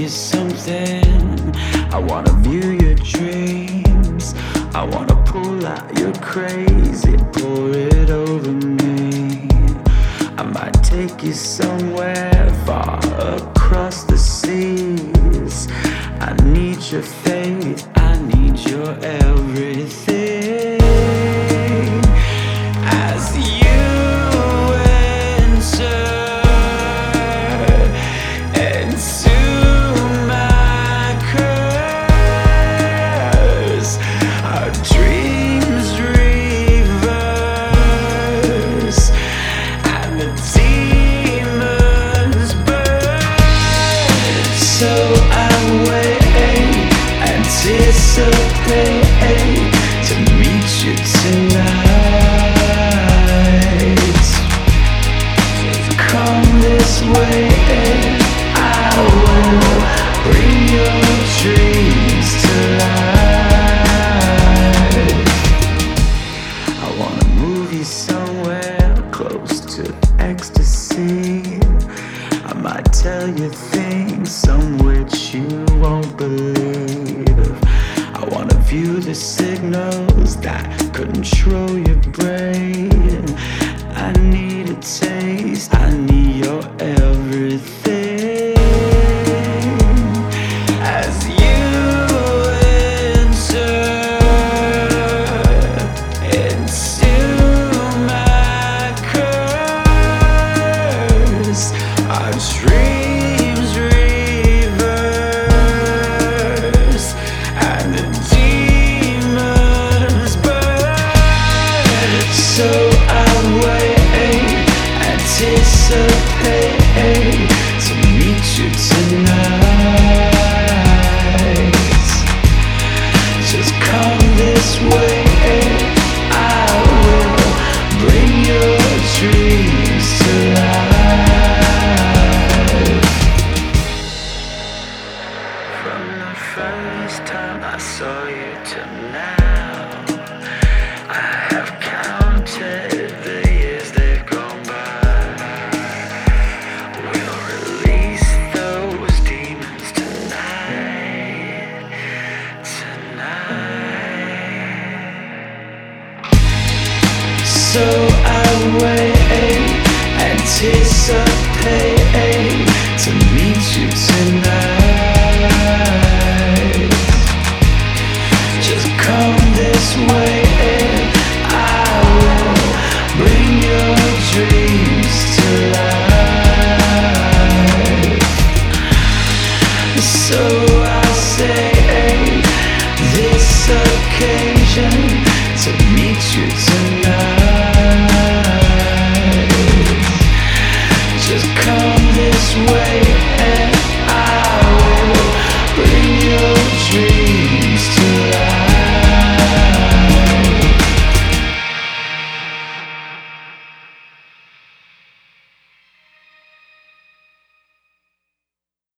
you something. I wanna view your dreams. I wanna pull out your crazy, pour it over me. I might take you somewhere far across the seas. I need your faith, I need your everything. As you enter into my curse, our dreams reverse and the demons burn. So I wait, anticipate to meet you tonight. Just come this way, I will bring your dreams to life. I wanna move you somewhere close to ecstasy. I might tell you things some which you won't believe. I wanna view the signals that control your brain. I need a taste, I need your everything. As you enter into my curse, our dreams reverse and the demons burn. So I wait, anticipate to meet you tonight. Just come this way, I will bring your dreams to life. From the first time I saw you till now, I have counted the years they've gone by. We'll release those demons tonight, tonight. So I wait, anticipate to meet you tonight.